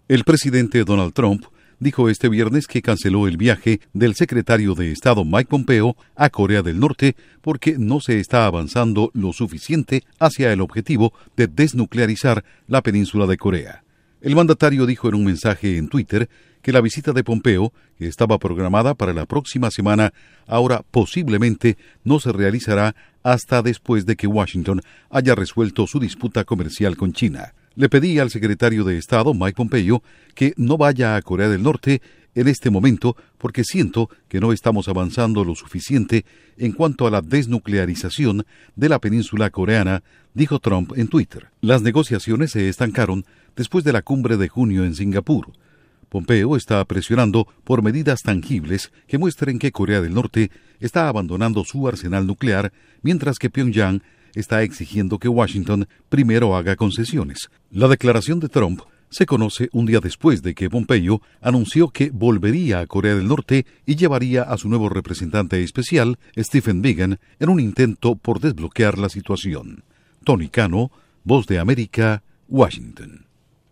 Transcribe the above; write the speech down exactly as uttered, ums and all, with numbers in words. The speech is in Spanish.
El presidente Donald Trump dijo este viernes que canceló el viaje del secretario de Estado Mike Pompeo a Corea del Norte porque no se está avanzando lo suficiente hacia el objetivo de desnuclearizar la península de Corea. El mandatario dijo en un mensaje en Twitter que la visita de Pompeo, que estaba programada para la próxima semana, ahora posiblemente no se realizará hasta después de que Washington haya resuelto su disputa comercial con China. Le pedí al secretario de Estado, Mike Pompeo, que no vaya a Corea del Norte en este momento porque siento que no estamos avanzando lo suficiente en cuanto a la desnuclearización de la península coreana, dijo Trump en Twitter. Las negociaciones se estancaron después de la cumbre de junio en Singapur. Pompeo está presionando por medidas tangibles que muestren que Corea del Norte está abandonando su arsenal nuclear, mientras que Pyongyang está exigiendo que Washington primero haga concesiones. La declaración de Trump se conoce un día después de que Pompeo anunció que volvería a Corea del Norte y llevaría a su nuevo representante especial, Stephen Biegun, en un intento por desbloquear la situación. Tony Cano, Voz de América, Washington.